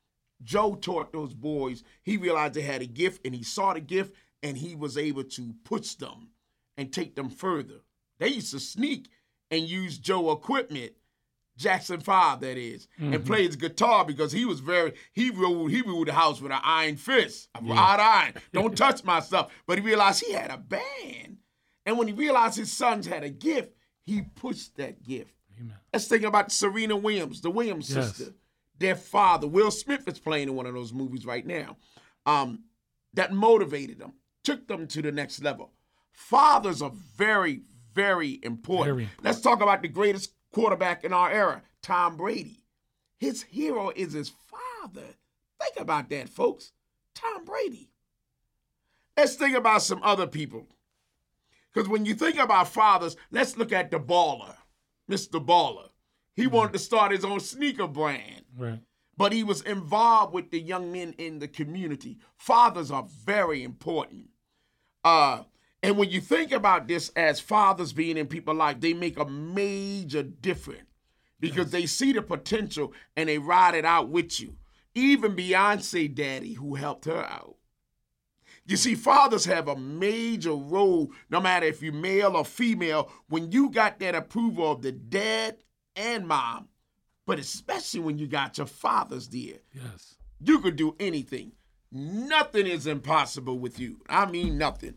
taught those boys. He realized they had a gift, and he saw the gift, and he was able to push them and take them further. They used to sneak and use Joe equipment, Jackson 5 that is, and play his guitar, because he ruled the house with an iron fist, a hot iron. Don't touch my stuff. But he realized he had a band. And when he realized his sons had a gift, he pushed that gift. Amen. Let's think about Serena Williams, the Williams sister. Their father, Will Smith, is playing in one of those movies right now. That motivated them, took them to the next level. Fathers are very, very important. Let's talk about the greatest quarterback in our era, Tom Brady. His hero is his father. Think about that, folks. Tom Brady. Let's think about some other people. Because when you think about fathers, let's look at the Baller, Mr. Baller. He wanted to start his own sneaker brand. Right. But he was involved with the young men in the community. Fathers are very important. And when you think about this as fathers being in people's life, they make a major difference, because they see the potential and they ride it out with you. Even Beyonce daddy, who helped her out. You see, fathers have a major role, no matter if you're male or female, when you got that approval of the dad and mom, but especially when you got your fathers there. Yes. You could do anything. Nothing is impossible with you. I mean, nothing.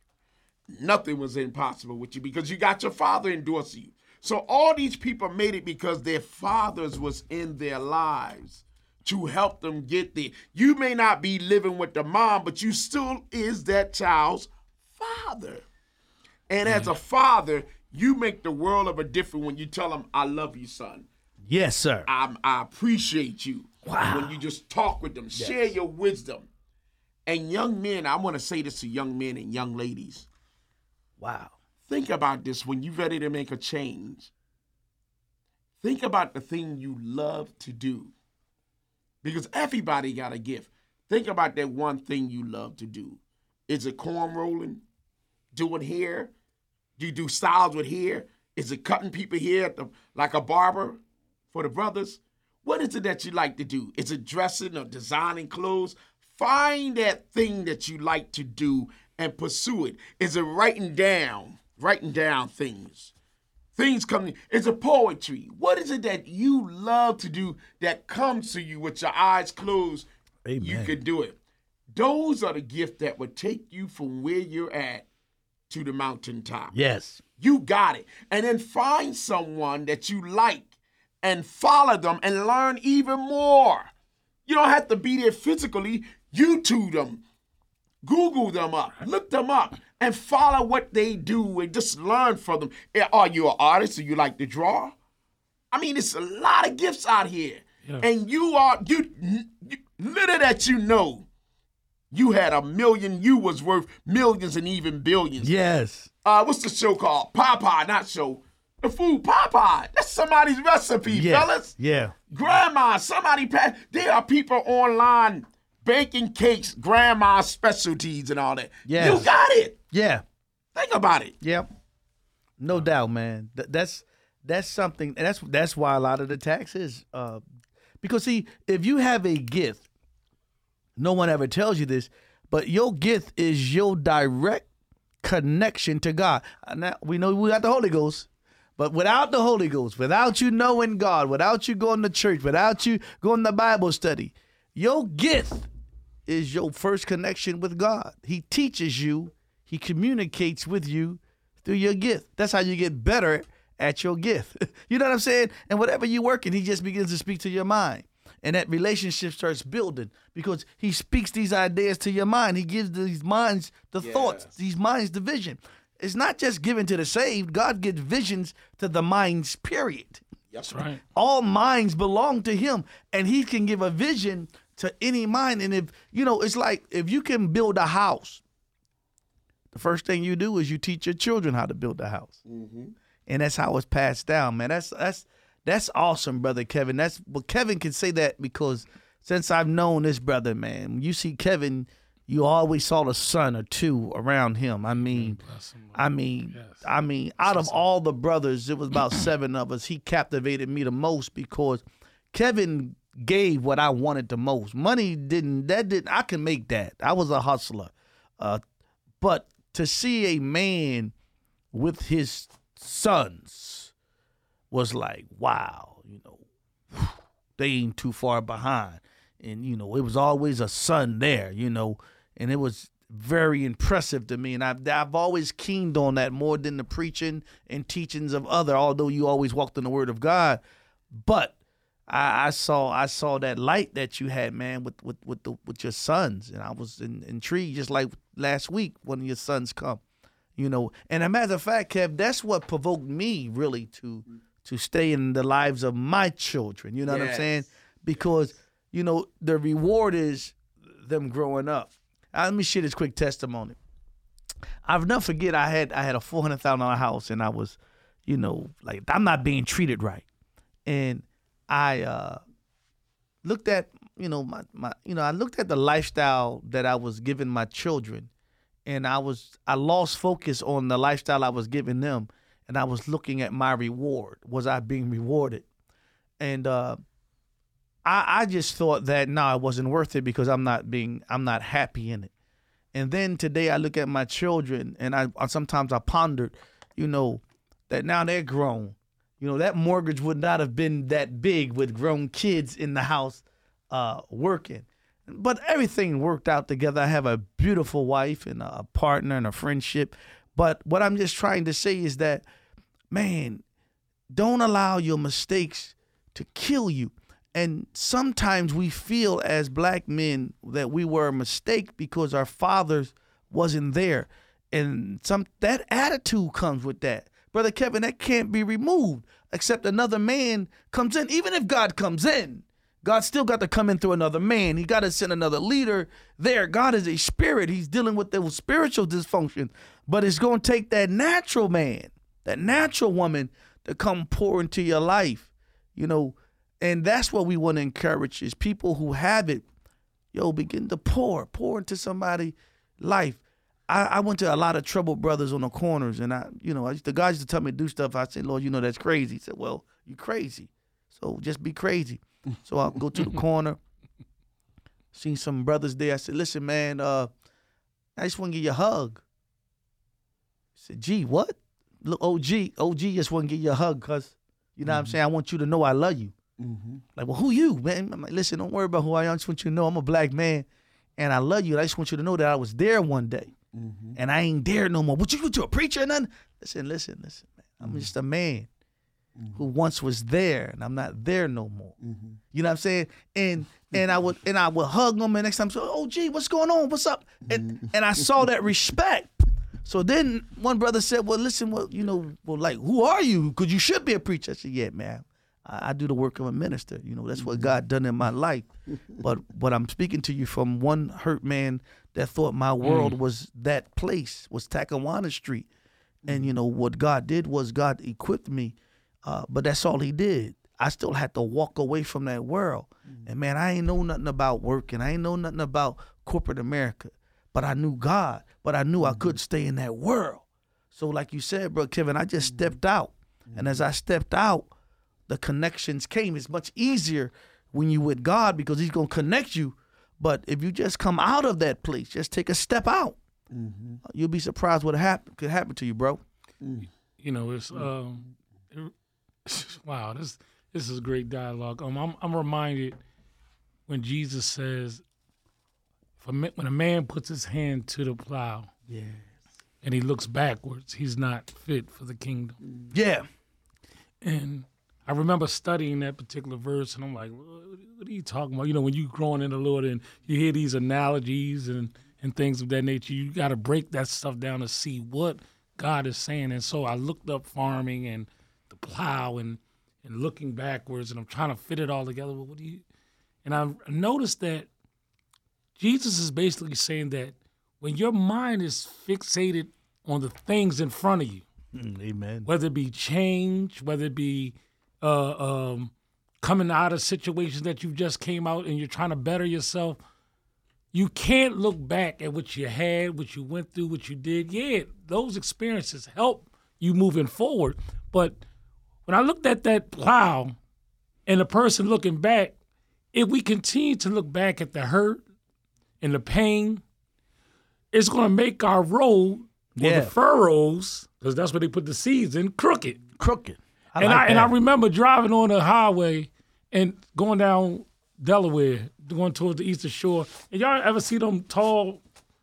Nothing was impossible with you, because you got your father endorsing you. So all these people made it because their fathers was in their lives to help them get there. You may not be living with the mom, but you still is that child's father. And as a father, you make the world of a difference when you tell them, I love you, son. Yes, sir. I appreciate you. Wow. When you just talk with them, share your wisdom. And young men, I want to say this to young men and young ladies. Wow. Think about this when you're ready to make a change. Think about the thing you love to do. Because everybody got a gift. Think about that one thing you love to do. Is it corn rolling? Doing hair? Do you do styles with hair? Is it cutting people hair like a barber for the brothers? What is it that you like to do? Is it dressing or designing clothes? Find that thing that you like to do and pursue it. Is it writing down things? Things coming. Is it poetry? What is it that you love to do that comes to you with your eyes closed? Amen. You can do it. Those are the gifts that would take you from where you're at to the mountaintop. Yes. You got it. And then find someone that you like and follow them and learn even more. You don't have to be there physically. YouTube them. Google them up, look them up, and follow what they do and just learn from them. Are you an artist or you like to draw? I mean, it's a lot of gifts out here. Yeah. And you little that you know, you had $1 million, you was worth millions and even billions. Yes. What's the show called? Popeye, not show. The food, Popeye. That's somebody's recipe, fellas. Yeah. Grandma, there are people online baking cakes, grandma's specialties and all that. Yes. You got it. Yeah. Think about it. Yep. No doubt, man. That's something, and that's why a lot of the taxes, because see, if you have a gift, no one ever tells you this, but your gift is your direct connection to God. Now we know we got the Holy Ghost, but without the Holy Ghost, without you knowing God, without you going to church, without you going to Bible study, Your gift is your first connection with God. He teaches you, he communicates with you through your gift. That's how you get better at your gift. You know what I'm saying? And whatever you're working, he just begins to speak to your mind. And that relationship starts building because he speaks these ideas to your mind. He gives these minds the thoughts, these minds the vision. It's not just given to the saved. God gives visions to the minds, period. That's right. All minds belong to him, and he can give a vision to any mind. And if, it's like if you can build a house, the first thing you do is you teach your children how to build a house. Mm-hmm. And that's how it's passed down, man. That's awesome, brother Kevin. Kevin can say that because since I've known this brother, man, when you see Kevin, you always saw a son or two around him. I mean, out of all the brothers, it was about 7 of us. He captivated me the most because Kevin gave what I wanted the most. Money didn't. I can make that. I was a hustler, but to see a man with his sons was like, wow, they ain't too far behind. And, it was always a son there, and it was very impressive to me. And I've always keened on that more than the preaching and teachings of other, although you always walked in the word of God. But I saw that light that you had, man, with your sons. And I was intrigued, just like last week when your sons come, And as a matter of fact, Kev, that's what provoked me really to stay in the lives of my children. You know what I'm saying? Because, the reward is them growing up. Let me share this quick testimony. I'll never forget I had a $400,000 house, and I was, like, I'm not being treated right. And I looked at, I looked at the lifestyle that I was giving my children, and I lost focus on the lifestyle I was giving them, and I was looking at my reward. Was I being rewarded? And I just thought that it wasn't worth it because I'm not happy in it. And then today I look at my children, and I sometimes pondered, that now they're grown. That mortgage would not have been that big with grown kids in the house working. But everything worked out together. I have a beautiful wife and a partner and a friendship. But what I'm just trying to say is that, man, don't allow your mistakes to kill you. And sometimes we feel as black men that we were a mistake because our fathers wasn't there. And that attitude comes with that. Brother Kevin, that can't be removed except another man comes in. Even if God comes in, God still got to come in through another man. He got to send another leader there. God is a spirit. He's dealing with the spiritual dysfunction. But it's going to take that natural man, that natural woman to come pour into your life, And that's what we want to encourage is people who have it, begin to pour into somebody's life. I went to a lot of troubled brothers on the corners, and the guys used to tell me to do stuff. I said, Lord, that's crazy. He said, well, you're crazy, so just be crazy. So I'll go to the corner, seen some brothers there. I said, listen, man, I just want to give you a hug. He said, gee, what? Look, OG just want to give you a hug because, what I'm saying? I want you to know I love you. Mm-hmm. Like, well, who you, man? I'm like, listen, don't worry about who I am. I just want you to know I'm a black man, and I love you. I just want you to know that I was there one day, and I ain't there no more. What you a preacher or nothing? Listen, man. I'm just a man who once was there, and I'm not there no more. You know what I'm saying? And I would hug them, and next time, so, oh, gee, what's going on? What's up? And I saw that respect. So then one brother said, well, listen, like, who are you? Because you should be a preacher. I said, yeah, man. I do the work of a minister. That's what God done in my life. But I'm speaking to you from one hurt man that thought my world was that place, was Tacoma Street. And, what God did was God equipped me. But that's all he did. I still had to walk away from that world. And, man, I ain't know nothing about working. I ain't know nothing about corporate America. But I knew God. But I knew I couldn't stay in that world. So like you said, bro, Kevin, I just stepped out. And as I stepped out, the connections came. It's much easier when you with God because he's going to connect you. But if you just come out of that place, just take a step out, you'll be surprised what could happen to you, bro. It's wow, this is great dialogue. I'm reminded when Jesus says, when a man puts his hand to the plow and he looks backwards, he's not fit for the kingdom. Yeah. And I remember studying that particular verse, and I'm like, what are you talking about? You know, when you're growing in the Lord and you hear these analogies and things of that nature, you got to break that stuff down to see what God is saying. And so I looked up farming and the plow and looking backwards, and I'm trying to fit it all together. Well, and I noticed that Jesus is basically saying that when your mind is fixated on the things in front of you, amen. Whether it be change, whether it be coming out of situations that you just came out and you're trying to better yourself, you can't look back at what you had, what you went through, what you did. Yeah, those experiences help you moving forward. But when I looked at that plow and the person looking back, if we continue to look back at the hurt and the pain, it's going to make our road or the furrows, because that's where they put the seeds in, crooked. I remember driving on the highway and going down Delaware, going towards the Eastern Shore. And y'all ever see them tall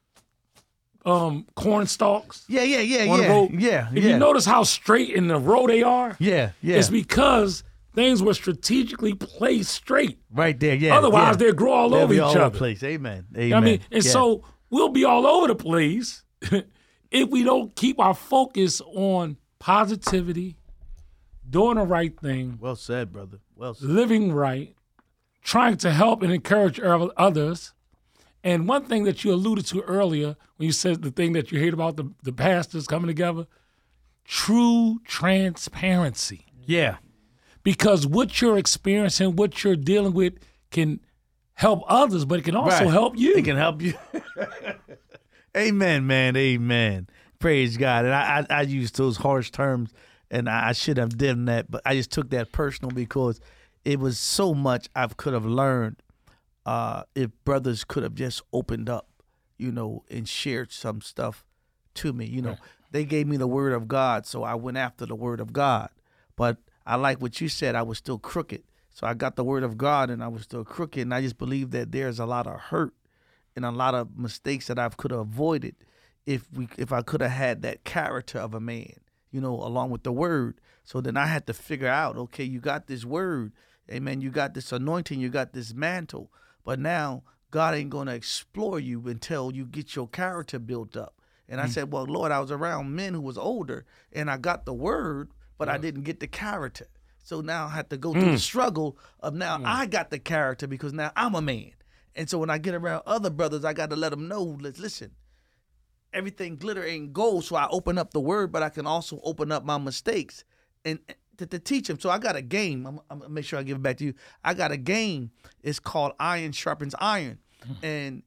corn stalks? Yeah. On the road? If you notice how straight in the row they are, it's because things were strategically placed straight. Right there, yeah. Otherwise, they'd grow all over each other. Over the place. Amen. You know what I mean? And so we'll be all over the place if we don't keep our focus on positivity, doing the right thing. Well said, brother. Well said. Living right, trying to help and encourage others. And one thing that you alluded to earlier when you said the thing that you heard about the pastors coming together, true transparency. Yeah. Because what you're experiencing, what you're dealing with can help others, but it can also help you. It can help you. Amen, man. Amen. Praise God. And I used those harsh terms, and I should have done that, but I just took that personal because it was so much I could have learned if brothers could have just opened up, and shared some stuff to me. They gave me the word of God, so I went after the word of God. But I like what you said. I was still crooked. So I got the word of God, and I was still crooked. And I just believe that there's a lot of hurt and a lot of mistakes that I could have avoided if I could have had that character of a man, along with the word. So then I had to figure out, okay, you got this word. Amen. You got this anointing. You got this mantle. But now God ain't going to explore you until you get your character built up. And I said, well, Lord, I was around men who was older, and I got the word, but I didn't get the character. So now I have to go through the struggle of now I got the character because now I'm a man. And so when I get around other brothers, I got to let them know, listen, everything glitter ain't gold. So I open up the word, but I can also open up my mistakes and to teach them. So I got a game. I'm going to make sure I give it back to you. I got a game. It's called Iron Sharpens Iron. And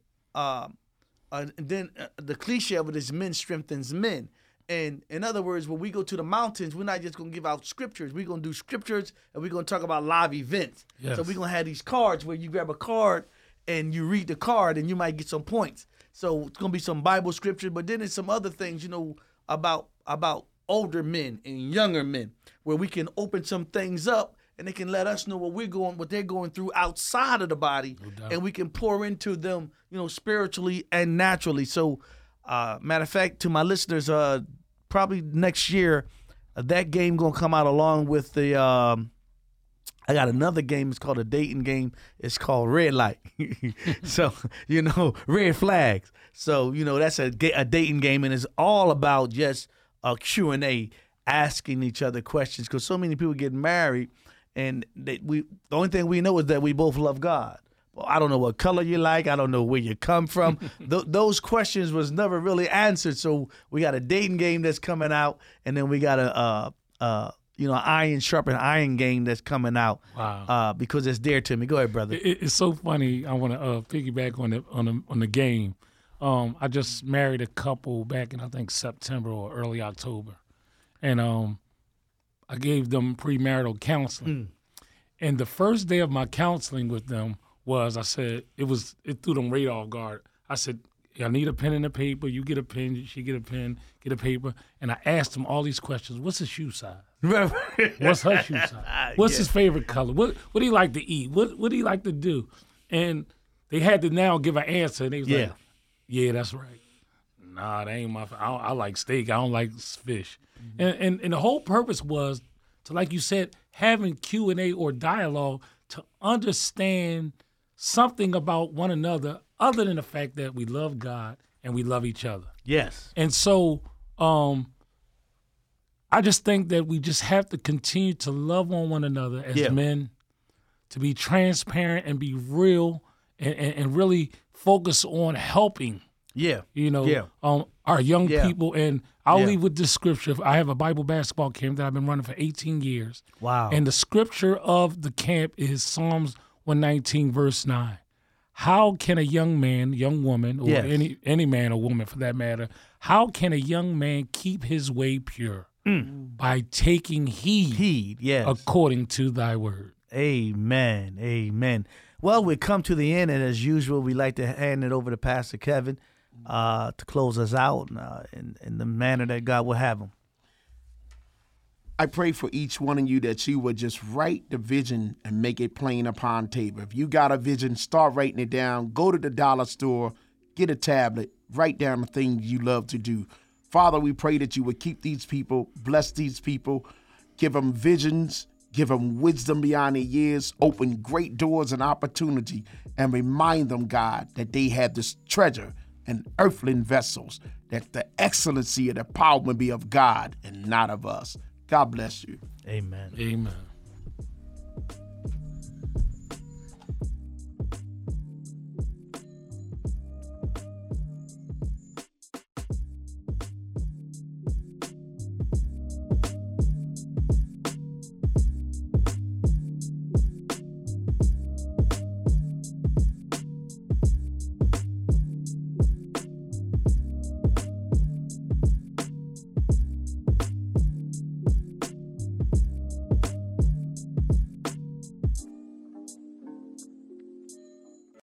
then the cliche of it is men strengthens men. And in other words, when we go to the mountains, we're not just going to give out scriptures. We're going to do scriptures, and we're going to talk about live events. Yes. So we're going to have these cards where you grab a card and you read the card, and you might get some points. So it's going to be some Bible scripture, but then there's some other things, about older men and younger men, where we can open some things up, and they can let us know what they're going through outside of the body, and we can pour into them, spiritually and naturally. So, matter of fact, to my listeners, probably next year, that game gonna come out along with the. I got another game. It's called a dating game. It's called Red Light. So red flags. So that's a dating game, and it's all about just a Q&A, asking each other questions, because so many people get married, and the only thing we know is that we both love God. Well, I don't know what color you like. I don't know where you come from. Those questions was never really answered. So we got a dating game that's coming out, and then we got a iron sharpen iron game that's coming out. Wow. Because it's dear to me. Go ahead, brother. It's so funny. I want to piggyback on the game. I just married a couple back in I think September or early October, and I gave them premarital counseling. And the first day of my counseling with them was, I said, it threw them right off guard. I said, I need a pen and a paper. You get a pen, she get a pen, get a paper. And I asked them all these questions. What's his shoe size? What's her shoe size? What's his favorite color? What do he like to eat? What do he like to do? And they had to now give an answer. And they was Yeah. like, yeah, that's right. Nah, that ain't my. I like steak. I don't like fish. And the whole purpose was to, like you said, having Q&A or dialogue to understand something about one another, other than the fact that we love God and we love each other. Yes. And so, I just think that we just have to continue to love on one another as men, to be transparent and be real, and really focus on helping. Yeah. Our young Yeah. people. And I'll Yeah. leave with this scripture. I have a Bible basketball camp that I've been running for 18 years. Wow. And the scripture of the camp is Psalms 119, verse 9. How can a young man, young woman, or Yes. any man or woman for that matter, how can a young man keep his way pure? By taking heed Yes. according to thy word. Amen. Amen. Well, we come to the end, and as usual, we like to hand it over to Pastor Kevin to close us out in the manner that God will have him. I pray for each one of you that you would just write the vision and make it plain upon paper. If you got a vision, start writing it down. Go to the dollar store, get a tablet, write down the things you love to do. Father, we pray that you would keep these people, bless these people, give them visions, give them wisdom beyond their years, open great doors and opportunity, and remind them, God, that they have this treasure in earthly vessels, that the excellency and the power may be of God and not of us. God bless you. Amen. Amen.